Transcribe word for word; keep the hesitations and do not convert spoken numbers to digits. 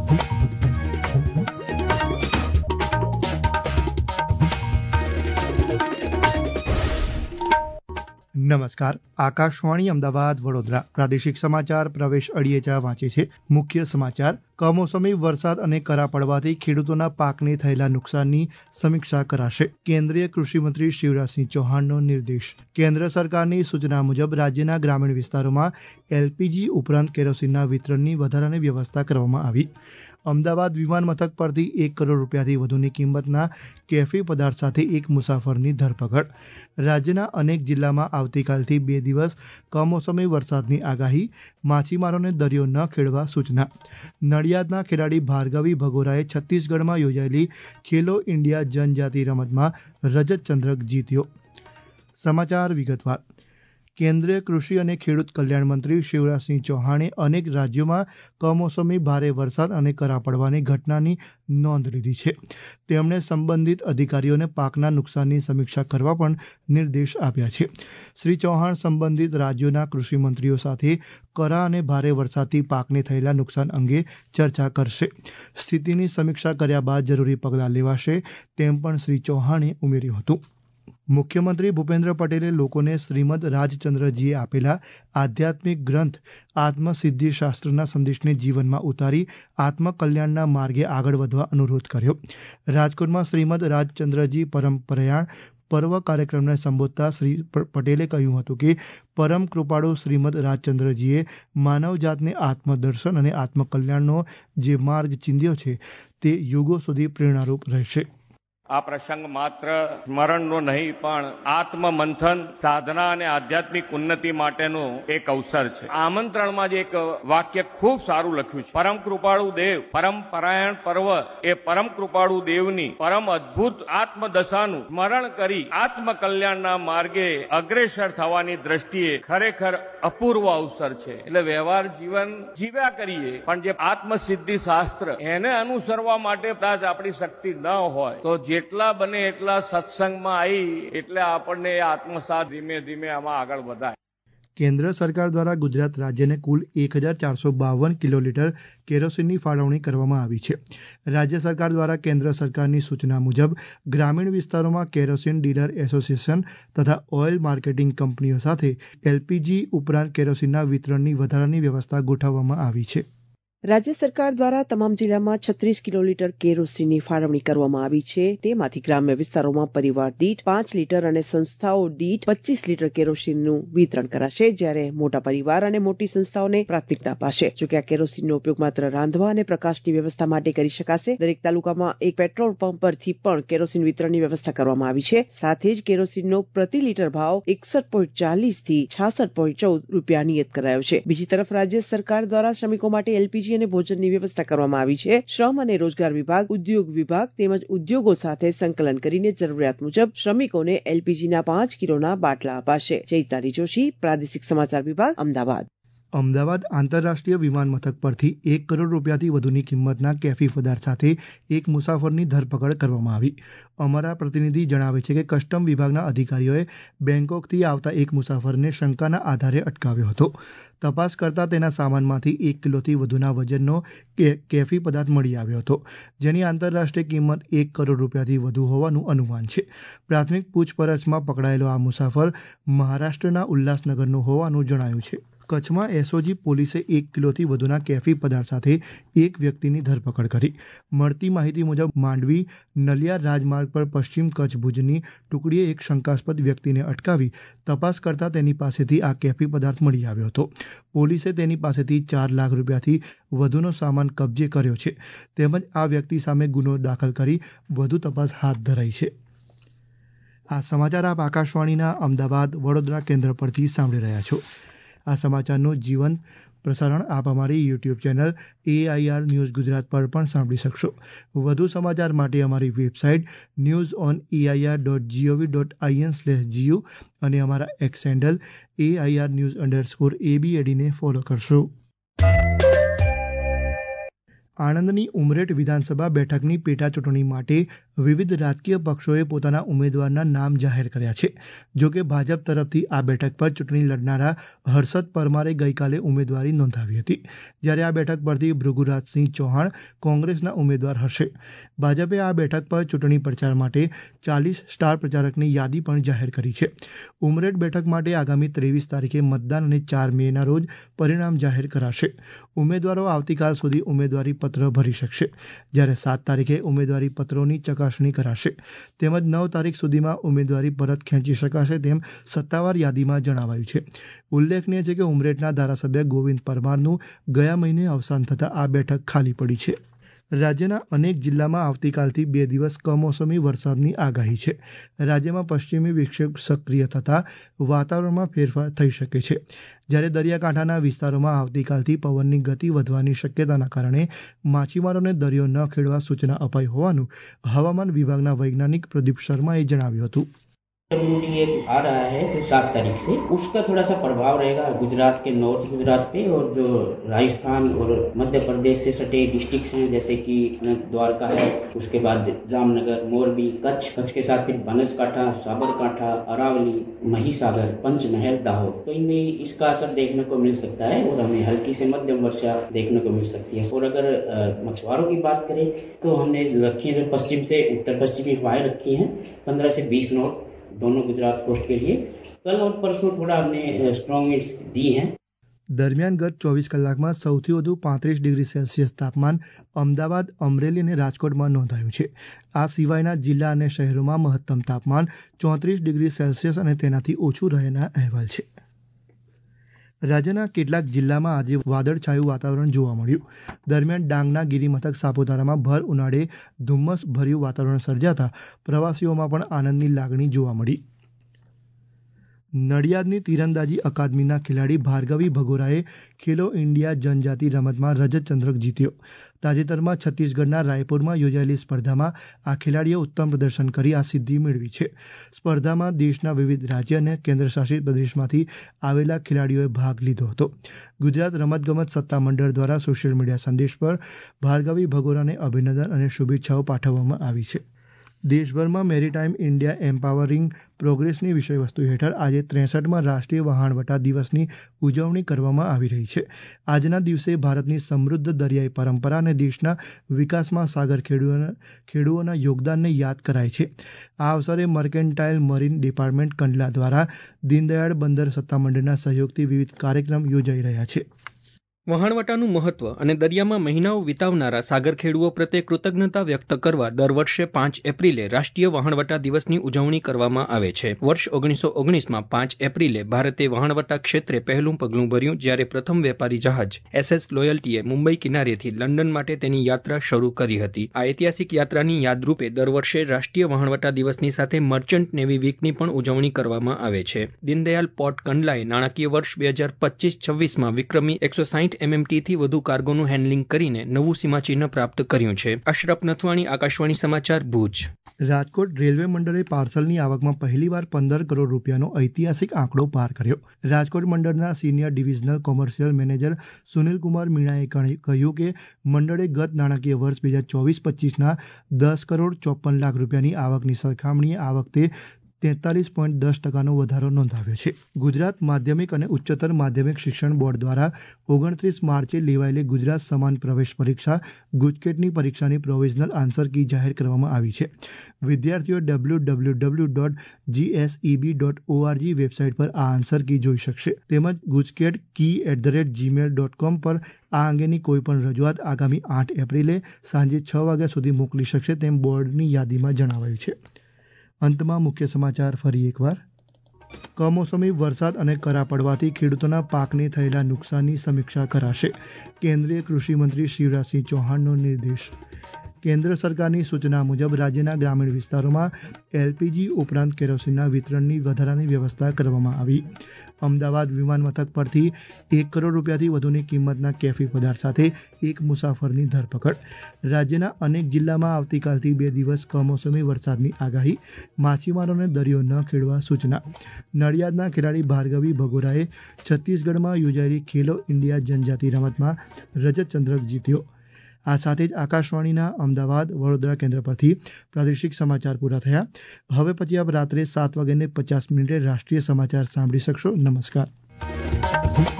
નમસ્કાર. આકાશવાણી અમદાવાદ વડોદરા પ્રાદેશિક સમાચાર પ્રવેશ અડિયેચા વાંચે છે. મુખ્ય સમાચાર: કમોસમી વરસાદ અને કરા પડવાથી ખેડૂતોના પાકને થયેલા નુકસાનની સમીક્ષા કરાશે. કેન્દ્રીય કૃષિમંત્રી શિવરાજસિંહ ચૌહાણનો નિર્દેશ. કેન્દ્ર સરકારની સૂચના મુજબ રાજ્યના ગ્રામીણ વિસ્તારોમાં એલપીજી ઉપરાંત કેરોસીનના વિતરણની વધારાની વ્યવસ્થા કરવામાં આવી. અમદાવાદ વિમાન મથક પરથી એક કરોડ રૂપિયાથી વધુની કિંમતના કેફી પદાર્થ સાથે એક મુસાફરની ધરપકડ. રાજ્યના અનેક જિલ્લામાં આવતીકાલથી બે દિવસ કમોસમી વરસાદની આગાહી. માછીમારોને દરિયો ન ખેડવા સૂચના. નડિયાદના ખેલાડી ભાર્ગવી ભગોરાએ છત્તીસગઢમાં યોજાયેલી ખેલો ઇન્ડિયા જનજાતિ રમતમાં રજત ચંદ્રક જીત્યો. સમાચાર વિગતવાર. કેન્દ્રીય કૃષિ અને ખેડૂત કલ્યાણ મંત્રી શિવરાજસિંહ ચૌહાણે અનેક રાજ્યોમાં કમોસમી ભારે વરસાદ અને કરા પડવાની ઘટનાની નોંધ લીધી છે. તેમણે સંબંધિત અધિકારીઓને પાકના નુકસાનની સમીક્ષા કરવા પણ નિર્દેશ આપ્યા છે. શ્રી ચૌહાણ સંબંધિત રાજ્યોના કૃષિમંત્રીઓ સાથે કરા અને ભારે વરસાદથી પાકને થયેલા નુકસાન અંગે ચર્ચા કરશે. સ્થિતિની સમીક્ષા કર્યા બાદ જરૂરી પગલાં લેવાશે તેમ પણ શ્રી ચૌહાણે ઉમેર્યું હતું. મુખ્યમંત્રી ભૂપેન્દ્ર પટેલે લોકોને શ્રીમદ રાજચંદ્રજીએ આપેલા આધ્યાત્મિક ગ્રંથ આત્મસિદ્ધિ શાસ્ત્રના સંદેશને જીવનમાં ઉતારી આત્મકલ્યાણના માર્ગે આગળ વધવા અનુરોધ કર્યો. રાજકોટમાં શ્રીમદ રાજચંદ્રજી પરમ પ્રયાણ પર્વ કાર્યક્રમને સંબોધતા શ્રી પટેલે કહ્યું હતું કે પરમ કૃપાળુ શ્રીમદ રાજચંદ્રજીએ માનવજાતને આત્મદર્શન અને આત્મકલ્યાણનો જે માર્ગ ચીંધ્યો છે તે યુગો સુધી પ્રેરણારૂપ રહેશે. આ પ્રસંગ માત્ર સ્મરણનો નહીં પણ આત્મ મંથન, સાધના અને આધ્યાત્મિક ઉન્નતિ માટેનું એક અવસર છે. આમંત્રણમાં જ એક વાક્ય ખૂબ સારું લખ્યું છે: પરમ કૃપાળુ દેવ પરમ પરાયણ પર્વ એ પરમ કૃપાળુ દેવની પરમ અદ્ભુત આત્મદશાનું સ્મરણ કરી આત્મકલ્યાણના માર્ગે અગ્રેસર થવાની દ્રષ્ટિએ ખરેખર અપૂર્વ અવસર છે. એટલે વ્યવહાર જીવન જીવ્યા કરીએ, પણ જે આત્મસિદ્ધિ શાસ્ત્ર એને અનુસરવા માટે કદાચ આપણી શક્તિ ન હોય તો જેટલા બને એટલા સત્સંગમાં આવી એટલે આપણને આત્મસાત ધીમે ધીમે આમાં આગળ વધાય. કેન્દ્ર સરકાર દ્વારા ગુજરાત રાજ્યને કુલ એક હજાર ચારસો બાવન કિલો લીટર કેરોસીનની ફાળવણી કરવામાં આવી છે. રાજ્ય સરકાર દ્વારા કેન્દ્ર સરકારની સૂચના મુજબ ગ્રામીણ વિસ્તારોમાં કેરોસીન ડીલર એસોસિએશન તથા ઓઇલ માર્કેટિંગ કંપનીઓ સાથે એલપીજી ઉપરાંત કેરોસીનના વિતરણની વધારાની વ્યવસ્થા ગોઠવવામાં આવી છે. રાજ્ય સરકાર દ્વારા તમામ જિલ્લામાં છત્રીસ કિલો લીટર કેરોસીનની ફાળવણી કરવામાં આવી છે. તેમાંથી ગ્રામ્ય વિસ્તારોમાં પરિવાર દીઠ પાંચ લીટર અને સંસ્થાઓ દીઠ પચીસ લીટર કેરોસીનનું વિતરણ કરાશે, જ્યારે મોટા પરિવાર અને મોટી સંસ્થાઓને પ્રાથમિકતા અપાશે. જોકે આ કેરોસીનનો ઉપયોગ માત્ર રાંધવા અને પ્રકાશની વ્યવસ્થા માટે કરી શકાશે. દરેક તાલુકામાં એક પેટ્રોલ પંપ પરથી પણ કેરોસીન વિતરણની વ્યવસ્થા કરવામાં આવી છે. સાથે જ કેરોસીનનો પ્રતિ લીટર ભાવ એકસઠ પોઈન્ટ ચાલીસ થી છાસઠ પોઈન્ટ ચૌદ રૂપિયા નિયત કરાયો છે. બીજી તરફ રાજ્ય સરકાર દ્વારા શ્રમિકો માટે એલપીજી અને ભોજનની વ્યવસ્થા કરવામાં આવી છે. શ્રમ અને રોજગાર વિભાગ, ઉદ્યોગ વિભાગ તેમજ ઉદ્યોગો સાથે સંકલન કરીને જરૂરિયાત મુજબ શ્રમિકોને એલપીજીના પાંચ કિલોના બાટલા અપાશે. ચૈતાલી જોશી, પ્રાદેશિક સમાચાર વિભાગ, અમદાવાદ. અમદાવાદ આંતરરાષ્ટ્રીય વિમાન મથક પરથી એક કરોડ રૂપિયાથી વધુની કિંમતના કેફી પદાર્થ સાથે એક મુસાફરની ધરપકડ કરવામાં આવી. અમારા પ્રતિનિધિ જણાવે છે કે કસ્ટમ વિભાગના અધિકારીઓએ બેંકોકથી આવતા એક મુસાફરને શંકાના આધારે અટકાવ્યો હતો. તપાસ કરતા તેના સામાનમાંથી એક કિલોથી વધુના વજનનો કેફી પદાર્થ મળી આવ્યો હતો, જેની આંતરરાષ્ટ્રીય કિંમત એક કરોડ રૂપિયાથી વધુ હોવાનું અનુમાન છે. પ્રાથમિક પૂછપરછમાં પકડાયેલો આ મુસાફર મહારાષ્ટ્રના ઉલ્લાસનગરનો હોવાનું જણાયું છે. કચ્છમાં એસઓજી પોલીસે એક કિલોથી વધુના કેફી પદાર્થ સાથે એક વ્યક્તિની ધરપકડ કરી. મળતી માહિતી મુજબ માંડવી નલિયા રાજમાર્ગ પર પશ્ચિમ કચ્છ ભુજની ટુકડીએ એક શંકાસ્પદ વ્યક્તિને અટકાવી તપાસ કરતા તેની પાસેથી આ કેફી પદાર્થ મળી આવ્યો હતો. પોલીસે તેની પાસેથી ચાર લાખ રૂપિયાથી વધુનો સામાન કબજે કર્યો છે. તેમજ આ વ્યક્તિ સામે ગુનો દાખલ કરી વધુ તપાસ હાથ ધરાઈ છે. આ સમાચાર આપ આકાશવાણીના અમદાવાદ વડોદરા કેન્દ્ર પરથી સાંભળી રહ્યા છો. આ સમાચારનું જીવંત પ્રસારણ આપ અમારી YouTube channel AIR news Gujarat પર પણ સાંભળી શકશો. વધુ સમાચાર માટે અમારી website news on AIR dot gov dot in slash GU અને અમારા X handle AIR news underscore એબીએડીને ફોલો કરશો. આણંદની ઉમરેઠ વિધાનસભા બેઠકની પેટા ચૂંટણી માટે વિવિધ રાજકીય પક્ષોએ પોતાના ઉમેદવારના નામ જાહેર કર્યા છે. જો કે ભાજપ તરફથી આ બેઠક પર ચૂંટણી લડનારા હર્ષદ પરમારે ગઈકાલે ઉમેદવારી નોંધાવી હતી, જ્યારે આ બેઠક પરથી ભૃગુરાજસિંહ ચૌહાણ કોંગ્રેસના ઉમેદવાર હશે. ભાજપે આ બેઠક પર ચૂંટણી પ્રચાર માટે ચાલીસ સ્ટાર પ્રચારકની યાદી પણ જાહેર કરી છે. ઉમરેઠ બેઠક માટે આગામી ત્રેવીસ તારીખે મતદાન અને ચાર મેના રોજ પરિણામ જાહેર કરાશે. ઉમેદવારો આવતીકાલ સુધી ઉમેદવારી પત્ર ભરી શકશે, જ્યારે સાત તારીખે ઉમેદવારી પત્રોની ચકાસણી કરાશે તેમજ નવ તારીખ સુધીમાં ઉમેદવારી પરત ખેંચી શકાશે તેમ સત્તાવાર યાદીમાં જણાવાયું છે. ઉલ્લેખનીય છે કે ઉમરેઠના ધારાસભ્ય ગોવિંદ પરમારનું ગયા મહિને અવસાન થતાં આ બેઠક ખાલી પડી છે. રાજ્યના અનેક જિલ્લામાં આવતીકાલથી બે દિવસ કમોસમી વરસાદની આગાહી છે. રાજ્યમાં પશ્ચિમી વિક્ષેપ સક્રિય થતાં વાતાવરણમાં ફેરફાર થઈ શકે છે, જ્યારે દરિયાકાંઠાના વિસ્તારોમાં આવતીકાલથી પવનની ગતિ વધવાની શક્યતાના કારણે માછીમારોને દરિયો ન ખેડવા સૂચના અપાઈ હોવાનું હવામાન વિભાગના વૈજ્ઞાનિક પ્રદીપ શર્માએ જણાવ્યું હતું. डब्ल्यूडी एक आ रहा है जो सात तारीख से, उसका थोड़ा सा प्रभाव रहेगा गुजरात के नॉर्थ गुजरात पे और जो राजस्थान और मध्य प्रदेश से सटे डिस्ट्रिक्ट्स हैं जैसे कि द्वारका है, उसके बाद जामनगर, मोरबी, कच्छ, कच्छ के साथ फिर बनासकांठा, साबरकांठा, अरावली, महिसागर, पंचमहल, दाहोद, तो इनमें इसका असर देखने को मिल सकता है और हमें हल्की से मध्यम वर्षा देखने को मिल सकती है. और अगर मछुआरों की बात करें तो हमने रखी है जो पश्चिम से उत्तर पश्चिमी हवाएं रखी हैं पंद्रह से बीस नॉट दोनों गुजरात कोस्ट के लिए. कल और परसों थोड़ा हमने स्ट्रॉन्ग विंड्स दी हैं. દરમિયાન ગત ચોવીસ કલાકમાં સૌથી વધુ પાંત્રીસ ડિગ્રી સેલ્સિયસ તાપમાન અમદાવાદ, અમરેલી અને રાજકોટમાં નોંધાયું છે. આ સિવાયના જિલ્લા અને શહેરોમાં મહત્તમ તાપમાન ચોત્રીસ ડિગ્રી સેલ્સિયસ અને તેનાથી ઓછું રહેના અહેવાલ છે. રાજ્યના કેટલાક જિલ્લામાં આજે વાદળછાયું વાતાવરણ જોવા મળ્યું. દરમિયાન ડાંગના ગિરિમથક સાપુતારામાં ભર ઉનાળે ધુમ્મસ ભર્યું વાતાવરણ સર્જાતા પ્રવાસીઓમાં પણ આનંદની લાગણી જોવા મળી. નડિયાદની તીરંદાજી અકાદમીના ખેલાડી ભાર્ગવી ભગોરાએ ખેલો ઇન્ડિયા જનજાતિ રમતમાં રજત ચંદ્રક જીત્યો. તાજેતરમાં છત્તીસગઢના રાયપુરમાં યોજાયેલી સ્પર્ધામાં આ ખેલાડીએ ઉત્તમ પ્રદર્શન કરી આ સિદ્ધિ મેળવી છે. સ્પર્ધામાં દેશના વિવિધ રાજ્ય અને કેન્દ્રશાસિત પ્રદેશમાંથી આવેલા ખેલાડીઓએ ભાગ લીધો હતો. ગુજરાત રમતગમત સત્તામંડળ દ્વારા સોશિયલ મીડિયા સંદેશ પર ભાર્ગવી ભગોરાને અભિનંદન અને શુભેચ્છાઓ પાઠવવામાં આવી છે. દેશભરમાં મેરીટાઈમ ઇન્ડિયા એમ્પાવરિંગ પ્રોગ્રેસની વિષયવસ્તુ હેઠળ આજે ત્રેસઠમાં રાષ્ટ્રીય વહાણવટા દિવસની ઉજવણી કરવામાં આવી રહી છે. આજના દિવસે ભારતની સમૃદ્ધ દરિયાઈ પરંપરા અને દેશના વિકાસમાં સાગર ખેડૂઓના ખેડૂઓના યોગદાનને યાદ કરાય છે. આ અવસરે મર્કેન્ટાઇલ મરીન ડિપાર્ટમેન્ટ કંડલા દ્વારા દીનદયાળ બંદર સત્તામંડળના સહયોગથી વિવિધ કાર્યક્રમ યોજાઈ રહ્યા છે. વહાણવટાનું મહત્વ અને દરિયામાં મહિનાઓ વિતાવનારા સાગર ખેડૂઓ પ્રત્યે કૃતજ્ઞતા વ્યક્ત કરવા દર વર્ષે પાંચ એપ્રિલે રાષ્ટ્રીય વહાણવટા દિવસની ઉજવણી કરવામાં આવે છે. વર્ષ ઓગણીસો ઓગણીસમાં પાંચ એપ્રિલે ભારતે વહાણવટા ક્ષેત્રે પહેલું પગલું ભર્યું, જ્યારે પ્રથમ વેપારી જહાજ એસએસ લોયલ્ટીએ મુંબઈ કિનારેથી લંડન માટે તેની યાત્રા શરૂ કરી હતી. આ ઐતિહાસિક યાત્રાની યાદરૂપે દર વર્ષે રાષ્ટ્રીય વહાણવટા દિવસની સાથે મર્ચન્ટ નેવી વીકની પણ ઉજવણી કરવામાં આવે છે. દીનદયાલ પોર્ટ કંડલાએ નાણાકીય વર્ષ બે હજાર પચીસ છવ્વીસમાં વિક્રમી એકસો સાહીઠ એમએમટીથી વધુ કાર્ગોનું હેન્ડલિંગ કરીને નવું સીમાચિહ્ન પ્રાપ્ત કર્યું છે. અશરફ નથવાણી, આકાશવાણી સમાચાર, ભુજ. રાજકોટ રેલવે મંડળે પાર્સલની આવકમાં પહેલીવાર પંદર કરોડ રૂપિયાનો ઐતિહાસિક આંકડો પાર કર્યો. રાજકોટ મંડળના senior divisional commercial manager Sunilkumar મીણાએ કહ્યું કે મંડળે ગત નાણાકીય વર્ષ બે હજાર ચોવીસ પચીસના દસ કરોડ ચોપન લાખ રૂપિયાની આવકની સરખામણીએ આ વખતે તેતાલીસ પોઈન્ટ દસ ટકાનો વધારો નોંધાવ્યો છે. ગુજરાત માધ્યમિક અને ઉચ્ચતર માધ્યમિક શિક્ષણ બોર્ડ દ્વારા ઓગણત્રીસ માર્ચે લેવાયેલી ગુજરાત સમાન પ્રવેશ પરીક્ષા ગુજકેટની પરીક્ષાની પ્રોવિઝનલ આન્સર કી જાહેર કરવામાં આવી છે. વિદ્યાર્થીઓ W W W dot GSEB dot org website પર આ આન્સર કી જોઈ શકશે. તેમજ GUJCET key at the rate Gmail dot com પર આ અંગેની કોઈપણ રજૂઆત આગામી આઠ એપ્રિલે સાંજે છ વાગ્યા સુધી મોકલી શકશે તેમ બોર્ડની યાદીમાં જણાવાયું છે. અંતમાં મુખ્ય સમાચાર ફરી એકવાર. કમોસમી વરસાદ અને કરા પડવાથી ખેડૂતોના પાકને થયેલા નુકસાનની સમીક્ષા કરાશે. કેન્દ્રીય કૃષિ મંત્રી શિવરાજસિંહ ચૌહાણનો નિર્દેશ. કેન્દ્ર સરકારની સૂચના મુજબ રાજ્યના ગ્રામીણ વિસ્તારોમાં એલપીજી ઉપરાંત કેરોસીનના વિતરણની વધારાની વ્યવસ્થા કરવામાં આવી. અમદાવાદ વિમાન મથક પરથી એક કરોડ રૂપિયાથી વધુની કિંમતના કેફી પદાર્થ સાથે એક મુસાફરની ધરપકડ. રાજ્યના અનેક જિલ્લામાં આવતીકાલથી બે દિવસ કમોસમી વરસાદની આગાહી. માછીમારોને દરિયો ન ખેડવા સૂચના. નડિયાદના ખેલાડી ભાર્ગવી ભગોરાએ છત્તીસગઢમાં યોજાયેલી ખેલો ઇન્ડિયા જનજાતિ રમતમાં રજત ચંદ્રક જીત્યો. આ સાથે જ આકાશવાણીના અમદાવાદ વડોદરા કેન્દ્ર પરથી પ્રાદેશિક સમાચાર પૂરા થયા. હવે પછી આપ રાત્રે સાત વાગ્યાને પચાસ મિનિટે રાષ્ટ્રીય સમાચાર સાંભળી શકશો. નમસ્કાર.